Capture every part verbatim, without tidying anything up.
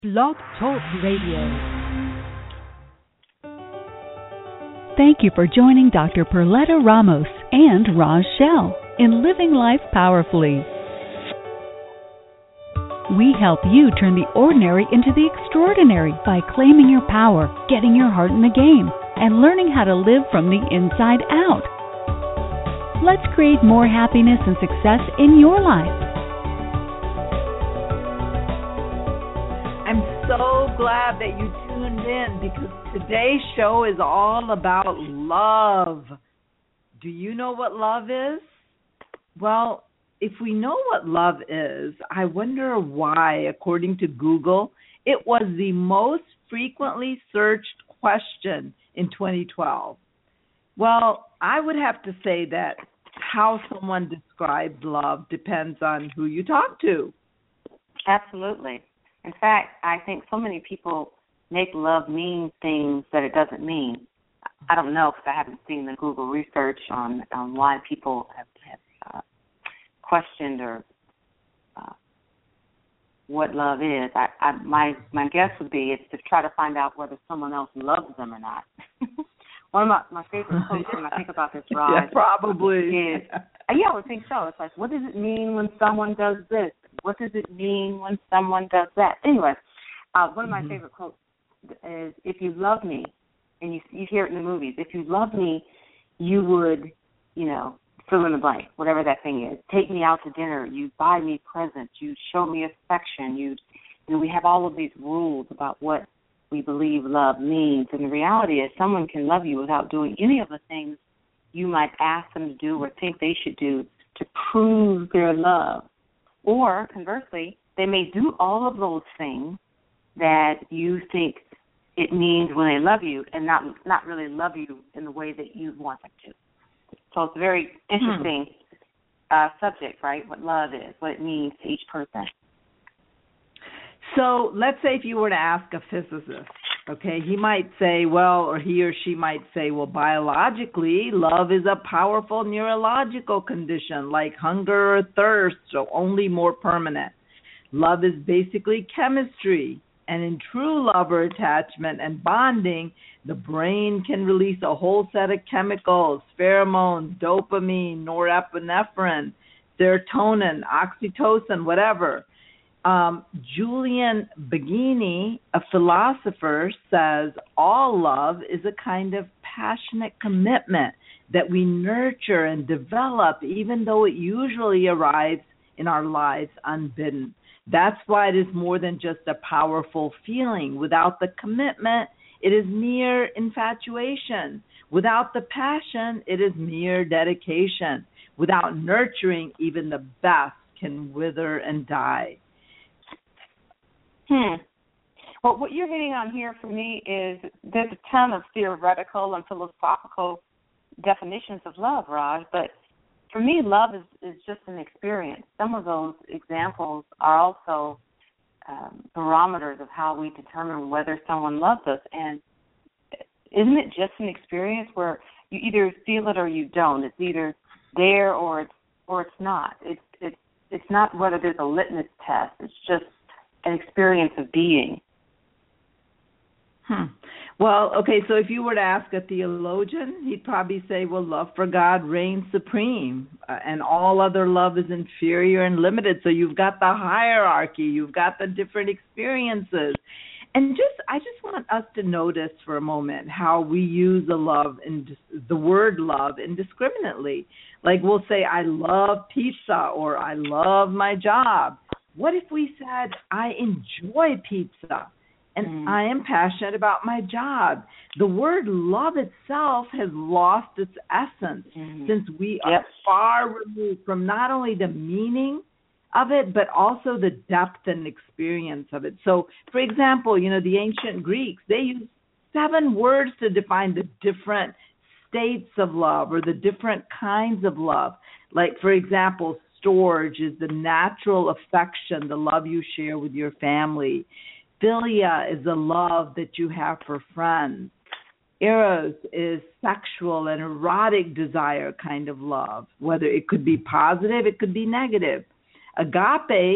Blog Talk Radio. Thank you for joining Doctor Perletta Ramos and Roz Shell in Living Life Powerfully. We help you turn the ordinary into the extraordinary by claiming your power, getting your heart in the game, and learning how to live from the inside out. Let's create more happiness and success in your life. I'm so glad that you tuned in because today's show is all about love. Do you know what love is? Well, if we know what love is, I wonder why, according to Google, it was the most frequently searched question in twenty twelve. Well, I would have to say that how someone describes love depends on who you talk to. Absolutely. In fact, I think so many people make love mean things that it doesn't mean. I don't know because I haven't seen the Google research on, on why people have, have uh, questioned or uh, what love is. I, I, my my guess would be it's to try to find out whether someone else loves them or not. One of my, my favorite quotes when I think about this, Rod, yeah, probably. is, yeah, I would think so. It's like, what does it mean when someone does this? What does it mean when someone does that? Anyway, uh, one of my mm-hmm. favorite quotes is, if you love me, and you, you hear it in the movies, if you love me, you would, you know, fill in the blank, whatever that thing is. Take me out to dinner. You buy me presents. You show me affection. You, you know, we have all of these rules about what we believe love means. And the reality is someone can love you without doing any of the things you might ask them to do or think they should do to prove their love. Or, conversely, they may do all of those things that you think it means when they love you and not not really love you in the way that you want them to. So it's a very interesting hmm. uh, subject, right, what love is, what it means to each person. So let's say if you were to ask a physicist, okay, he might say, well, or he or she might say, well, biologically, love is a powerful neurological condition like hunger or thirst, so only more permanent. Love is basically chemistry, and in true love or attachment and bonding, the brain can release a whole set of chemicals, pheromones, dopamine, norepinephrine, serotonin, oxytocin, whatever. Um, Julian Baggini, a philosopher, says all love is a kind of passionate commitment that we nurture and develop even though it usually arrives in our lives unbidden. That's why it is more than just a powerful feeling. Without the commitment, it is mere infatuation. Without the passion, it is mere dedication. Without nurturing, even the best can wither and die. Hmm. Well, what you're hitting on here for me is there's a ton of theoretical and philosophical definitions of love, Raj, but for me, love is, is just an experience. Some of those examples are also um, barometers of how we determine whether someone loves us. And isn't it just an experience where you either feel it or you don't? It's either there or it's or it's not. It's it's it's not whether there's a litmus test. It's just an experience of being. Hmm. Well, okay, so if you were to ask a theologian, he'd probably say, well, love for God reigns supreme, uh, and all other love is inferior and limited. So you've got the hierarchy, you've got the different experiences. And just, I just want us to notice for a moment how we use the love and the word love indiscriminately. Like we'll say, I love pizza, or I love my job. What if we said, I enjoy pizza and mm. I am passionate about my job? The word love itself has lost its essence mm. since we yep. are far removed from not only the meaning of it, but also the depth and experience of it. So, for example, you know, the ancient Greeks, they used seven words to define the different states of love or the different kinds of love. Like, for example, storge is the natural affection, the love you share with your family. Philia is the love that you have for friends. Eros is sexual and erotic desire kind of love, whether it could be positive, it could be negative. Agape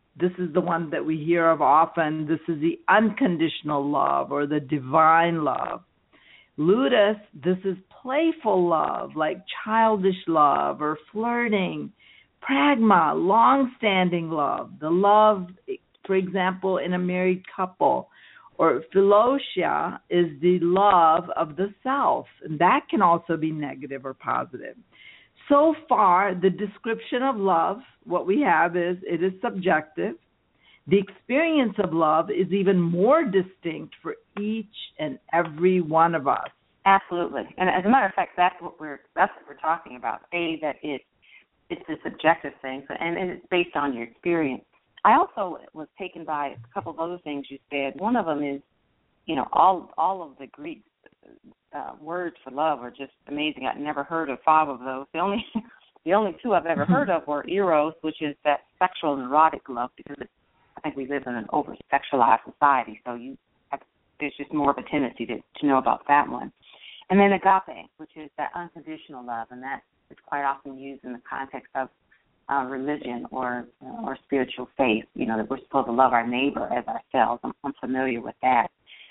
This is the one that we hear of often. This is the unconditional love or the divine love. Ludus, this is playful love, like childish love or flirting. Pragma, long-standing love, the love, for example, in a married couple. Or philotia is the love of the self, and that can also be negative or positive. So far, the description of love, what we have is it is subjective. The experience of love is even more distinct for each and every one of us. Absolutely, and as a matter of fact, that's what we're that's what we're talking about. A, that it it's a subjective thing, and, and it's based on your experience. I also was taken by a couple of other things you said. One of them is, you know, all all of the Greek uh, words for love are just amazing. I'd never heard of five of those. The only the only two I've ever heard of were eros, which is that sexual and erotic love, because it's, I think we live in an over-sexualized society, so you have, there's just more of a tendency to, to know about that one. And then agape, which is that unconditional love, and that is quite often used in the context of uh, religion or uh, or spiritual faith. You know, that we're supposed to love our neighbor as ourselves. I'm, I'm familiar with that.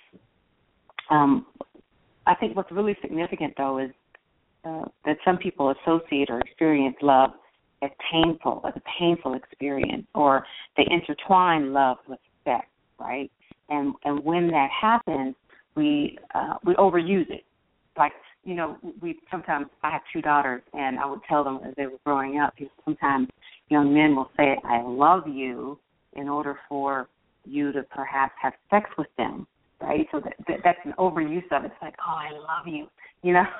Um, I think what's really significant, though, is uh, that some people associate or experience love as painful, as a painful experience, or they intertwine love with sex, right? And and when that happens, we uh, we overuse it. Like, you know, we sometimes, I have two daughters, and I would tell them as they were growing up, sometimes young men will say, I love you, in order for you to perhaps have sex with them, right? So that, that that's an overuse of it. It's like, oh, I love you, you know?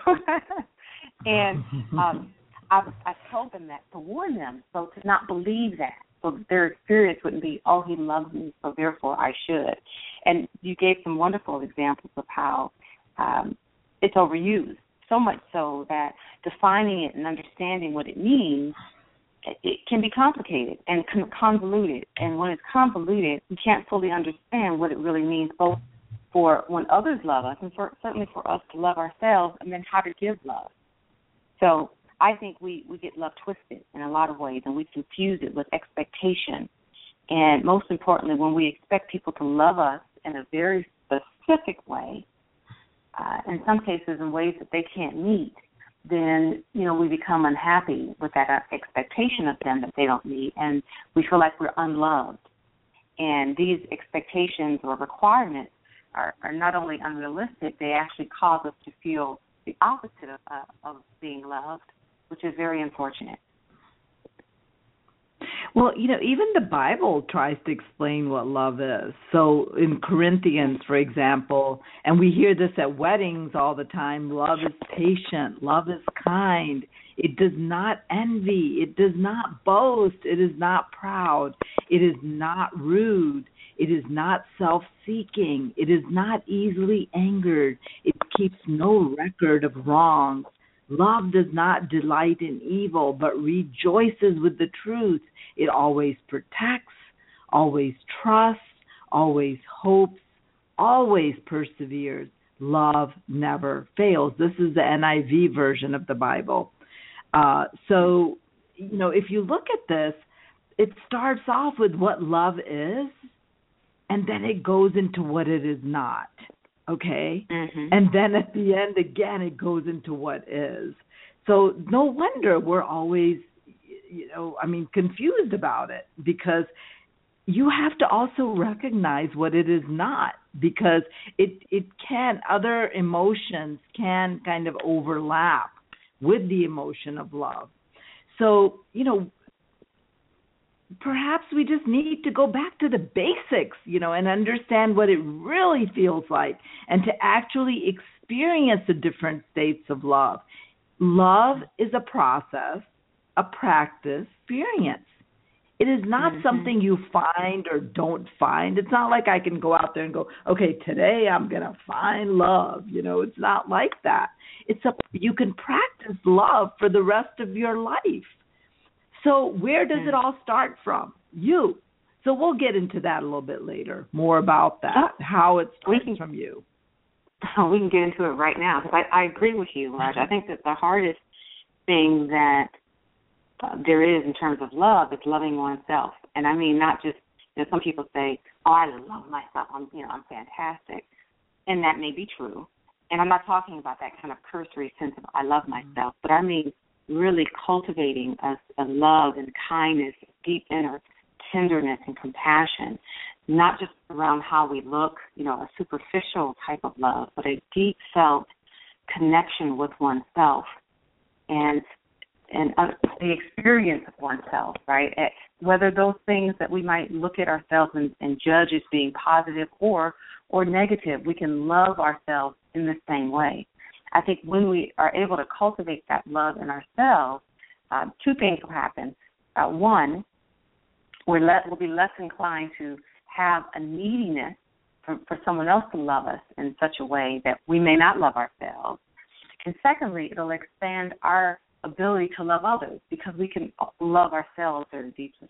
and um, I've, I've told them that to warn them, so to not believe that. So their experience wouldn't be, oh, he loves me, so therefore I should. And you gave some wonderful examples of how um, it's overused, so much so that defining it and understanding what it means, it can be complicated and convoluted. And when it's convoluted, we can't fully understand what it really means, both for when others love us and for, certainly for us to love ourselves, and then how to give love. So I think we, we get love twisted in a lot of ways, and we confuse it with expectation. And most importantly, when we expect people to love us in a very specific way, Uh, in some cases in ways that they can't meet, then, you know, we become unhappy with that uh, expectation of them that they don't meet, and we feel like we're unloved. And these expectations or requirements are, are not only unrealistic, they actually cause us to feel the opposite of, uh, of being loved, which is very unfortunate. Well, you know, even the Bible tries to explain what love is. So in Corinthians, for example, and we hear this at weddings all the time, love is patient, love is kind, it does not envy, it does not boast, it is not proud, it is not rude, it is not self-seeking, it is not easily angered, it keeps no record of wrongs. Love does not delight in evil, but rejoices with the truth. It always protects, always trusts, always hopes, always perseveres. Love never fails. This is the N I V version of the Bible. Uh, so, you know, if you look at this, it starts off with what love is, and then it goes into what it is not. Okay? Mm-hmm. And then at the end, again, it goes into what is. So no wonder we're always, you know, I mean, confused about it, because you have to also recognize what it is not, because it, it can, other emotions can kind of overlap with the emotion of love. So, you know, perhaps we just need to go back to the basics, you know, and understand what it really feels like, and to actually experience the different states of love. Love is a process, a practice, experience. It is not mm-hmm. something you find or don't find. It's not like I can go out there and go, okay, today I'm going to find love. You know, it's not like that. It's a, you can practice love for the rest of your life. So where does it all start from? You. So we'll get into that a little bit later, more about that, oh, how it starts can, from you. Oh, we can get into it right now, because I, I agree with you, Raj. I think that the hardest thing that uh, there is in terms of love is loving oneself. And I mean not just You know, some people say, oh, I love myself. I'm, you know, I'm fantastic. And that may be true. And I'm not talking about that kind of cursory sense of I love myself, but I mean really cultivating a, a love and kindness, deep inner tenderness and compassion, not just around how we look, you know, a superficial type of love, but a deep felt connection with oneself and and uh, the experience of oneself, right? At, whether those things that we might look at ourselves and, and judge as being positive or or negative, we can love ourselves in the same way. I think when we are able to cultivate that love in ourselves, uh, two things will happen. Uh, one, we're le- we'll be less inclined to have a neediness for, for someone else to love us in such a way that we may not love ourselves. And secondly, it'll expand our ability to love others because we can love ourselves very deeply.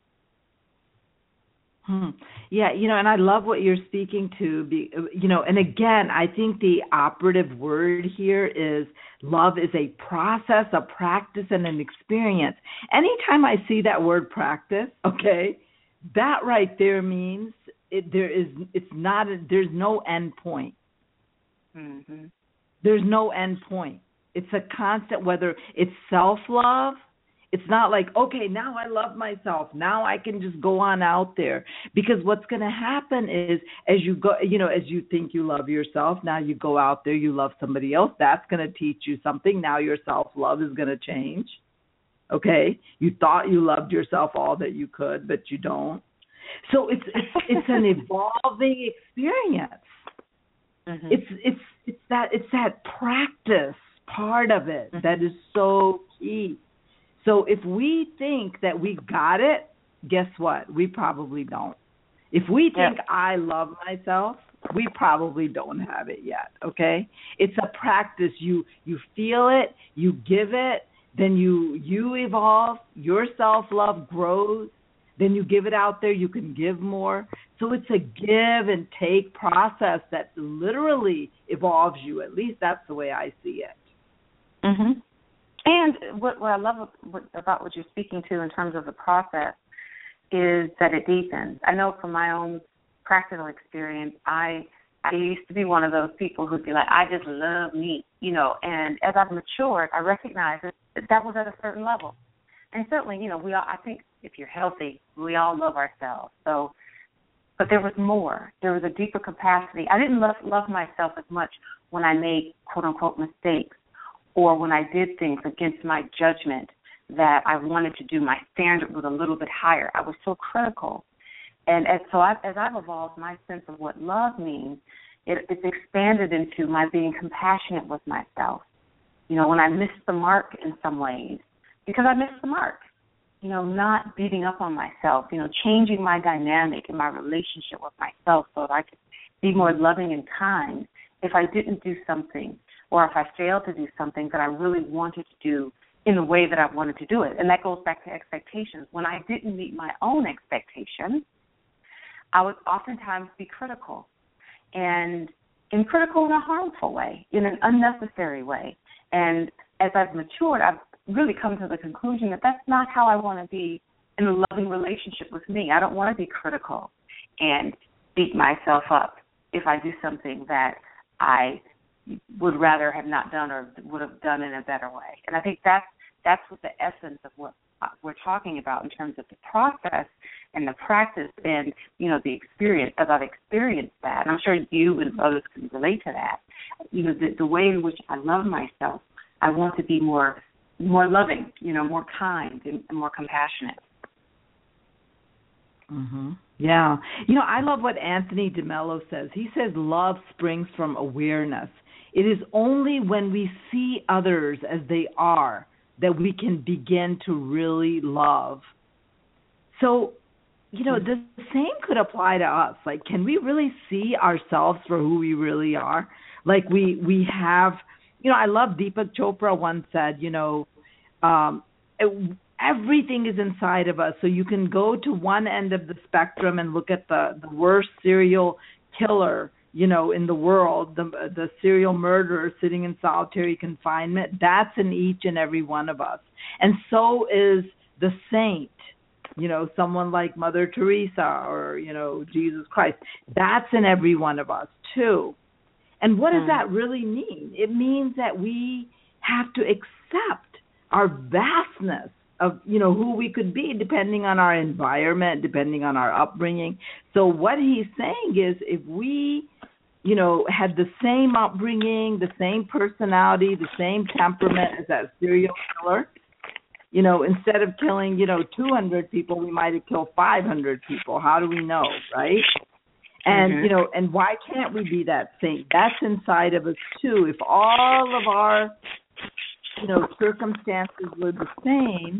Hmm. Yeah, you know, and I love what you're speaking to, be, you know, and again, I think the operative word here is love is a process, a practice, and an experience. Anytime I see that word practice, okay, that right there means it, there is, it's not, a, there's no end point. Mm-hmm. There's no end point. It's a constant, whether it's self-love. It's not like, okay, now I love myself. Now I can just go on out there. Because what's going to happen is as you go, you know, as you think you love yourself, now you go out there, you love somebody else. That's going to teach you something. Now your self-love is going to change. Okay? You thought you loved yourself all that you could, but you don't. So it's it's, it's an evolving experience. Mm-hmm. It's it's it's that it's that practice part of it mm-hmm. that is so key. So if we think that we got it, guess what? We probably don't. If we think yeah. I love myself, we probably don't have it yet, okay? It's a practice. You you feel it, you give it, then you you evolve, your self-love grows, then you give it out there, you can give more. So it's a give and take process that literally evolves you. At least that's the way I see it. Mm-hmm. And what, what I love about what you're speaking to in terms of the process is that it deepens. I know from my own practical experience, I I used to be one of those people who'd be like, I just love me, you know, and as I've matured, I recognize that that was at a certain level. And certainly, you know, we all, I think if you're healthy, we all love ourselves. So, but there was more. There was a deeper capacity. I didn't love, love myself as much when I made, quote, unquote, mistakes, or when I did things against my judgment that I wanted to do. My standard was a little bit higher. I was so critical. And as, so I, as I've evolved my sense of what love means, it, it's expanded into my being compassionate with myself. You know, when I missed the mark in some ways, because I missed the mark, you know, not beating up on myself, you know, changing my dynamic in my relationship with myself so that I could be more loving and kind if I didn't do something, or if I failed to do something that I really wanted to do in the way that I wanted to do it. And that goes back to expectations. When I didn't meet my own expectations, I would oftentimes be critical, and in critical in a harmful way, in an unnecessary way. And as I've matured, I've really come to the conclusion that that's not how I want to be in a loving relationship with me. I don't want to be critical and beat myself up if I do something that I would rather have not done or would have done in a better way. And I think that's, that's what the essence of what we're talking about in terms of the process and the practice and, you know, the experience, as I've experienced that. And I'm sure you and others can relate to that. You know, the, the way in which I love myself, I want to be more more loving, you know, more kind and, and more compassionate. Mm-hmm. Yeah. You know, I love what Anthony DeMello says. He says love springs from awareness. It is only when we see others as they are that we can begin to really love. So, you know, the same could apply to us. Like, can we really see ourselves for who we really are? Like we, we have, you know, I love Deepak Chopra once said, you know, um, it, everything is inside of us. So you can go to one end of the spectrum and look at the, the worst serial killer, you know, in the world, the, the serial murderer sitting in solitary confinement. That's in each and every one of us. And so is the saint. You know, someone like Mother Teresa or, you know, Jesus Christ. That's in every one of us, too. And what does Mm. that really mean? It means that we have to accept our vastness of, you know, who we could be depending on our environment, depending on our upbringing. So what he's saying is if we, you know, had the same upbringing, the same personality, the same temperament as that serial killer, you know, instead of killing, you know, two hundred people, we might have killed five hundred people. How do we know, right? And, Mm-hmm. you know, and why can't we be that saint? That's inside of us, too. If all of our, you know, circumstances were the same,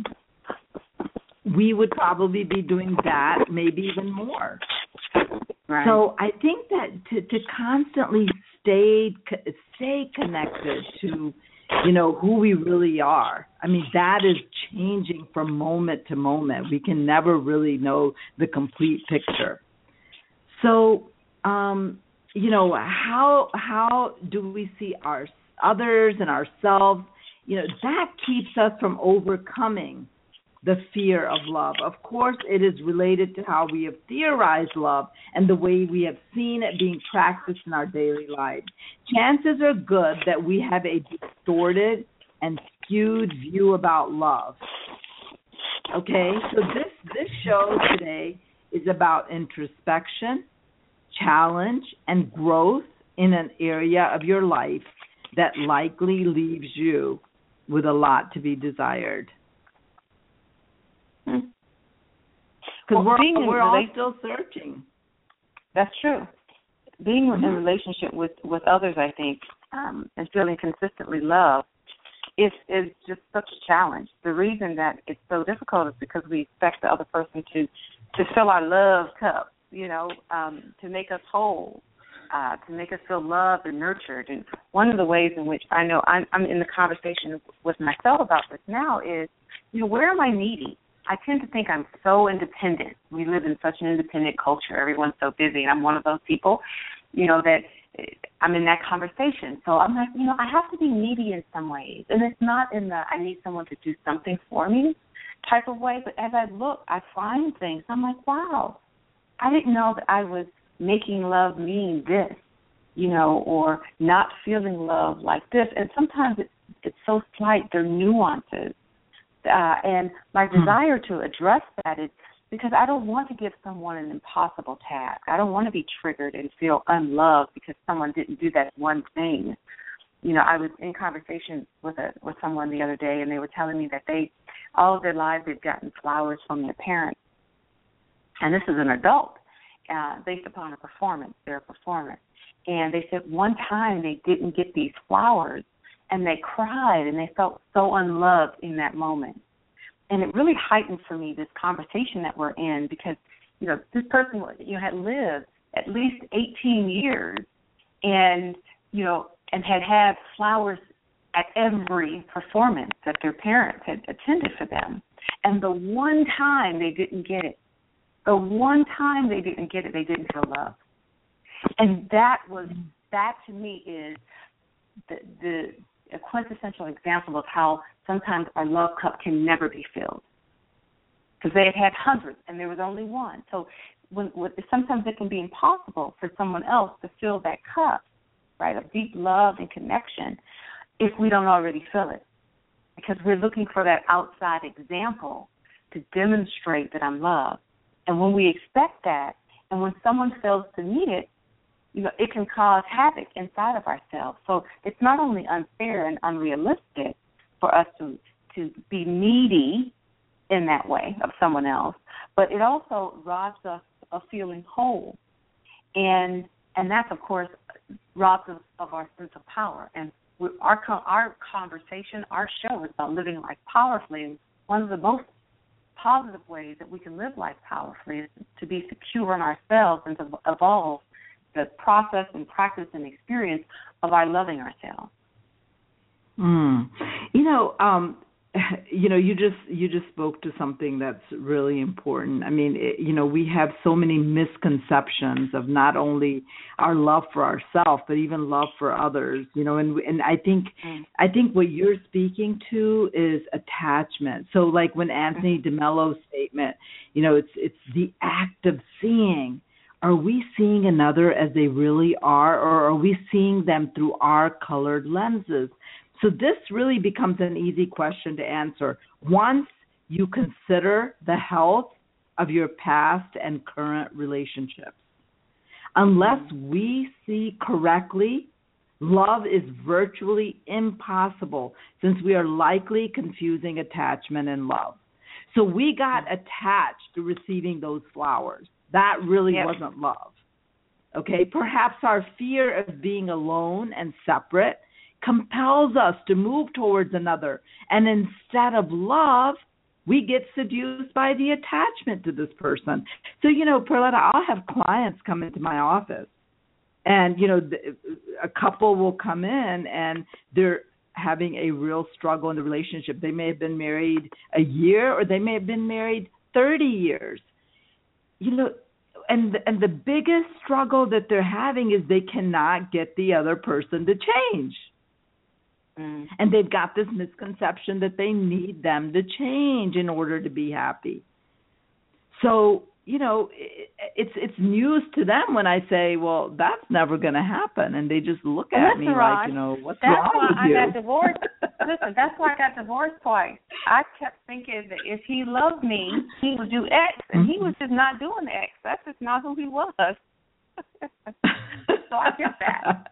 we would probably be doing that, maybe even more. Right. So I think that to, to constantly stay stay connected to, you know, who we really are. I mean, that is changing from moment to moment. We can never really know the complete picture. So, um, you know, how how do we see our others and ourselves? You know, that keeps us from overcoming the fear of love. Of course, it is related to how we have theorized love and the way we have seen it being practiced in our daily lives. Chances are good that we have a distorted and skewed view about love. Okay, so this, this show today is about introspection, challenge, and growth in an area of your life that likely leaves you with a lot to be desired. Because Well, we're, being in we're all rela- still searching. That's true. Being Mm-hmm. in a relationship with, with others, I think, um, and feeling consistently loved is is just such a challenge. The reason that it's so difficult is because we expect the other person to, to fill our love cup, you know, um, to make us whole, uh, to make us feel loved and nurtured. And one of the ways in which I know I'm, I'm in the conversation with myself about this now is, you know, where am I needy? I tend to think I'm so independent. We live in such an independent culture. Everyone's so busy, and I'm one of those people, you know, that I'm in that conversation. So I'm like, you know, I have to be needy in some ways. And it's not in the I need someone to do something for me type of way, but as I look, I find things. I'm like, wow, I didn't know that I was making love mean this, you know, or not feeling love like this. And sometimes it's, it's so slight. They're nuances. Uh, and my desire to address that is because I don't want to give someone an impossible task. I don't want to be triggered and feel unloved because someone didn't do that one thing. You know, I was in conversation with a with someone the other day, and they were telling me that they, all of their lives, they've gotten flowers from their parents. And this is an adult, uh, based upon a performance, their performance. And they said one time they didn't get these flowers, and they cried, and they felt so unloved in that moment. And it really heightened for me this conversation that we're in because, you know, this person, you know, had lived at least eighteen years and, you know, and had had flowers at every performance that their parents had attended for them. And the one time they didn't get it, the one time they didn't get it, they didn't feel love. And that was, that to me is the, the a quintessential example of how sometimes our love cup can never be filled. Because they had had hundreds and there was only one. So when, when, sometimes it can be impossible for someone else to fill that cup, right, of deep love and connection if we don't already fill it. Because we're looking for that outside example to demonstrate that I'm loved. And when we expect that, and when someone fails to meet it, you know, it can cause havoc inside of ourselves. So it's not only unfair and unrealistic for us to to be needy in that way of someone else, but it also robs us of feeling whole. And and that, of course, robs us of our sense of power. And we, our our conversation, our show is about living life powerfully. And one of the most positive ways that we can live life powerfully is to be secure in ourselves and to evolve the process and practice and experience of our loving ourselves. Mm. You know, um, you know, you just you just spoke to something that's really important. I mean, it, you know, we have so many misconceptions of not only our love for ourselves, but even love for others. You know, and and I think mm. I think what you're speaking to is attachment. So, like when Anthony mm. DeMello's statement, you know, it's it's the act of seeing. Are we seeing another as they really are, or are we seeing them through our colored lenses? So this really becomes an easy question to answer once you consider the health of your past and current relationships. Unless we see correctly, love is virtually impossible since we are likely confusing attachment and love. So we got attached to receiving those flowers. That really yep. wasn't love. Okay, perhaps our fear of being alone and separate compels us to move towards another. And instead of love, we get seduced by the attachment to this person. So, you know, Perletta, I'll have clients come into my office and, you know, a couple will come in and they're having a real struggle in the relationship. They may have been married a year or they may have been married thirty years. You know, and and the biggest struggle that they're having is they cannot get the other person to change. Mm. And they've got this misconception that they need them to change in order to be happy. So, you know, it, it's it's news to them when I say, well, that's never going to happen. And they just look at Listen, me Rod, like, you know, what's that's wrong why with I you? got divorced. Listen, that's why I got divorced twice. I kept thinking that if he loved me, he would do X, and mm-hmm. he was just not doing X. That's just not who he was. So I get that.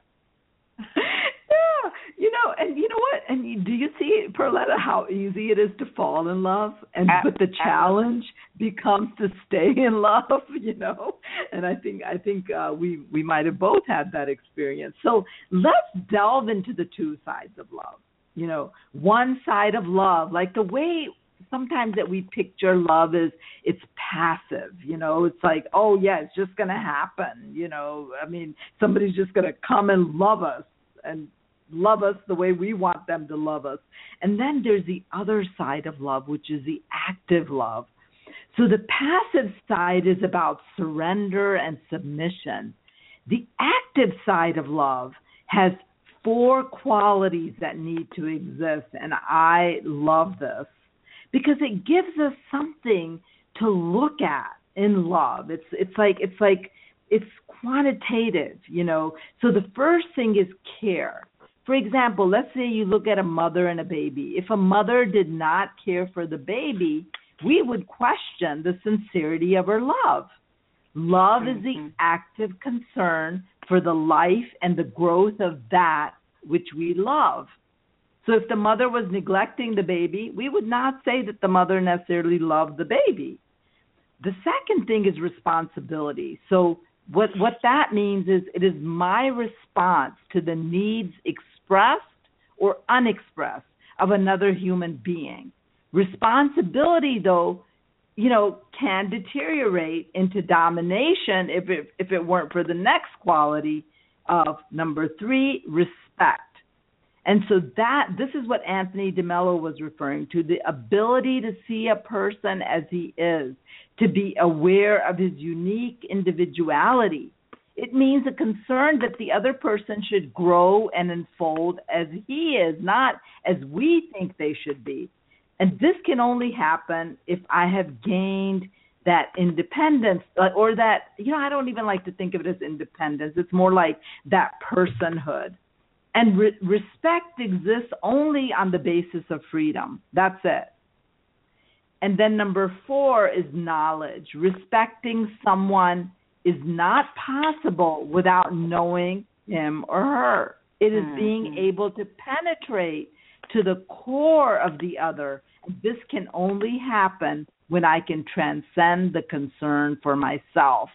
Yeah, you know, and you know what? And you, do you see, Perletta, how easy it is to fall in love, and but the challenge becomes to stay in love. You know, and I think I think uh, we we might have both had that experience. So let's delve into the two sides of love. You know, one side of love, like the way sometimes that we picture love is it's passive. You know, it's like, oh yeah, it's just going to happen. You know, I mean, somebody's just going to come and love us and love us the way we want them to love us. And then there's the other side of love, which is the active love. So the passive side is about surrender and submission. The active side of love has four qualities that need to exist, and I love this because it gives us something to look at in love. It's it's like it's like it's quantitative, you know. So the first thing is care. For example, let's say you look at a mother and a baby. If a mother did not care for the baby, we would question the sincerity of her love. Love mm-hmm. is the active concern for the life and the growth of that which we love. So if the mother was neglecting the baby, we would not say that the mother necessarily loved the baby. The second thing is responsibility. So what what that means is it is my response to the needs expressed or unexpressed of another human being. Responsibility, though, you know, can deteriorate into domination if it, if it weren't for the next quality of number three, respect. And so that this is what Anthony DeMello was referring to, the ability to see a person as he is, to be aware of his unique individuality. It means a concern that the other person should grow and unfold as he is, not as we think they should be. And this can only happen if I have gained that independence, or that, you know, I don't even like to think of it as independence. It's more like that personhood. And re- respect exists only on the basis of freedom. That's it. And then number four is knowledge. Respecting someone is not possible without knowing him or her. It is mm-hmm. being able to penetrate to the core of the other. This can only happen when I can transcend the concern for myself.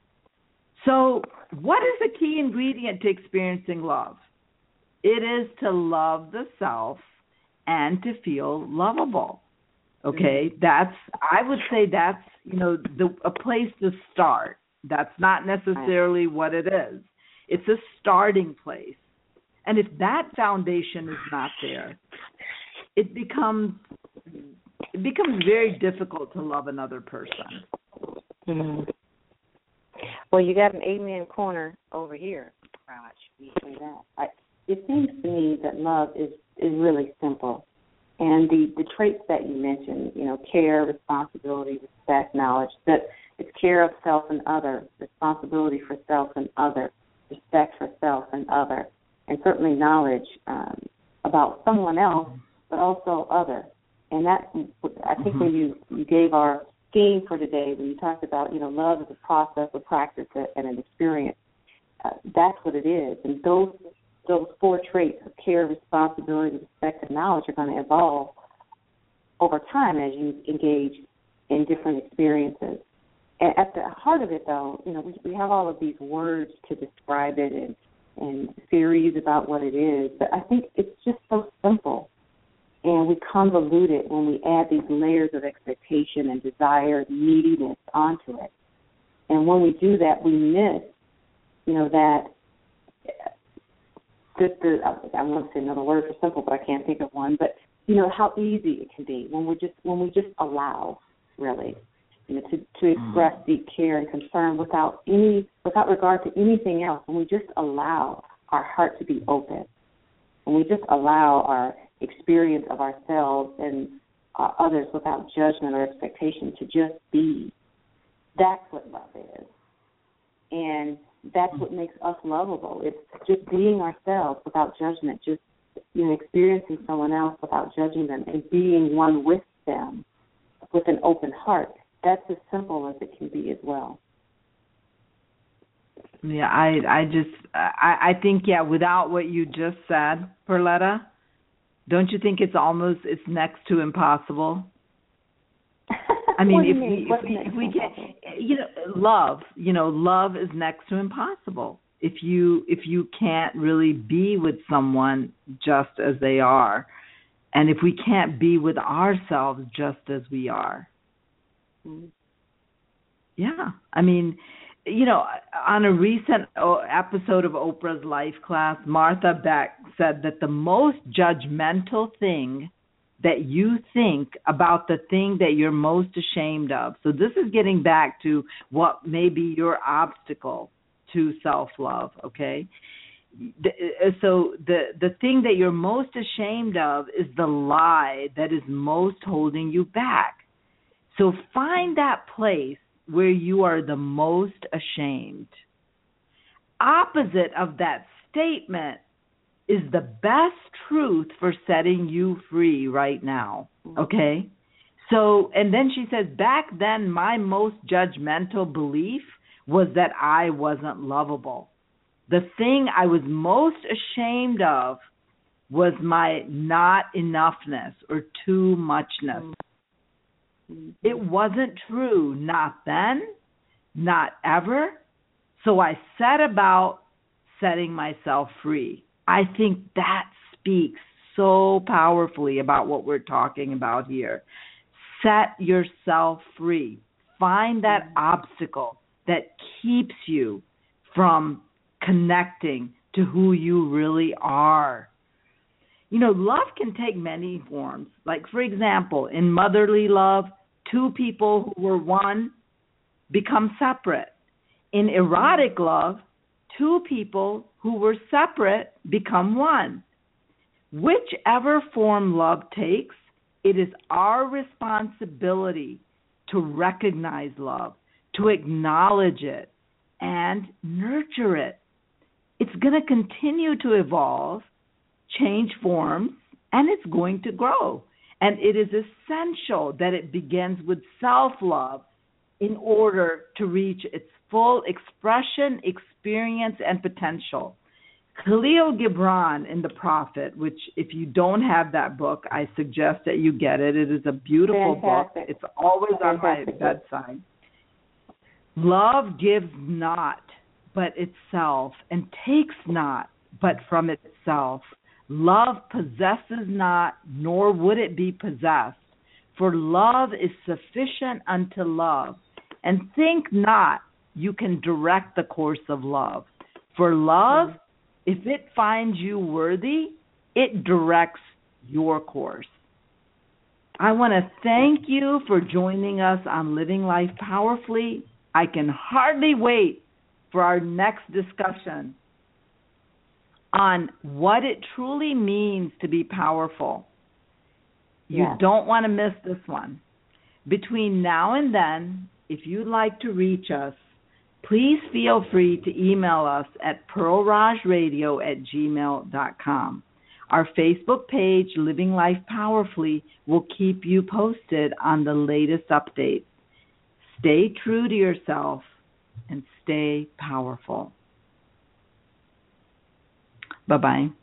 So what is the key ingredient to experiencing love? It is to love the self and to feel lovable. Okay, mm-hmm. that's, I would say that's, you know, the, a place to start. That's not necessarily what it is. It's a starting place. And if that foundation is not there, it becomes it becomes very difficult to love another person. Mm-hmm. Well, you got an amen corner over here, Raj. You say that. I, it seems to me that love is, is really simple. And the, the traits that you mentioned, you know, care, responsibility, respect, knowledge, that it's care of self and other, responsibility for self and other, respect for self and other, and certainly knowledge um, about someone else, but also other. And that, I think, mm-hmm. when you, you gave our theme for today, when you talked about, you know, love is a process, a practice, and an experience, uh, that's what it is. And those those four traits of care, responsibility, respect, and knowledge are going to evolve over time as you engage in different experiences. And at the heart of it, though, you know, we, we have all of these words to describe it and, and theories about what it is, but I think it's just so simple. And we convolute it when we add these layers of expectation and desire, neediness onto it. And when we do that, we miss, you know, that, just the, I want to say another word for simple, but I can't think of one, but, you know, how easy it can be when we just when we just allow, really, you know, to, to express deep care and concern without any, without regard to anything else, when we just allow our heart to be open, when we just allow our experience of ourselves and uh, others without judgment or expectation to just be. That's what love is. And that's what makes us lovable. It's just being ourselves without judgment, just, you know, experiencing someone else without judging them and being one with them with an open heart. That's as simple as it can be as well. Yeah, I I just, I, I think, yeah, without what you just said, Perletta, don't you think it's almost, it's next to impossible? I mean, if we, if we, if we get, you know, love, you know, love is next to impossible. If you, if you can't really be with someone just as they are, and if we can't be with ourselves just as we are. Mm-hmm. Yeah. I mean, you know, on a recent episode of Oprah's Life Class, Martha Beck said that the most judgmental thing that you think about the thing that you're most ashamed of. So this is getting back to what may be your obstacle to self-love, okay? So the, the thing that you're most ashamed of is the lie that is most holding you back. So find that place where you are the most ashamed. Opposite of that statement is the best truth for setting you free right now, okay? So, and then she says, back then my most judgmental belief was that I wasn't lovable. The thing I was most ashamed of was my not enoughness or too muchness. Mm-hmm. It wasn't true, not then, not ever. So I set about setting myself free. I think that speaks so powerfully about what we're talking about here. Set yourself free. Find that mm-hmm. obstacle that keeps you from connecting to who you really are. You know, love can take many forms. Like, for example, in motherly love, two people who were one become separate. In erotic love, two people who were separate become one. Whichever form love takes, it is our responsibility to recognize love, to acknowledge it, and nurture it. It's going to continue to evolve, change forms, and it's going to grow. And it is essential that it begins with self-love in order to reach its full expression, experience, and potential. Khalil Gibran in The Prophet, which if you don't have that book, I suggest that you get it. It is a beautiful Fantastic. book. It's always Fantastic. on my bedside. Love gives not but itself, and takes not but from itself. Love possesses not, nor would it be possessed. For love is sufficient unto love. And think not you can direct the course of love. For love, if it finds you worthy, it directs your course. I want to thank you for joining us on Living Life Powerfully. I can hardly wait for our next discussion on what it truly means to be powerful. You Yes. don't want to miss this one. Between now and then, if you'd like to reach us, please feel free to email us at pearl raj radio at gmail dot com. Our Facebook page, Living Life Powerfully, will keep you posted on the latest updates. Stay true to yourself and stay powerful. Bye-bye.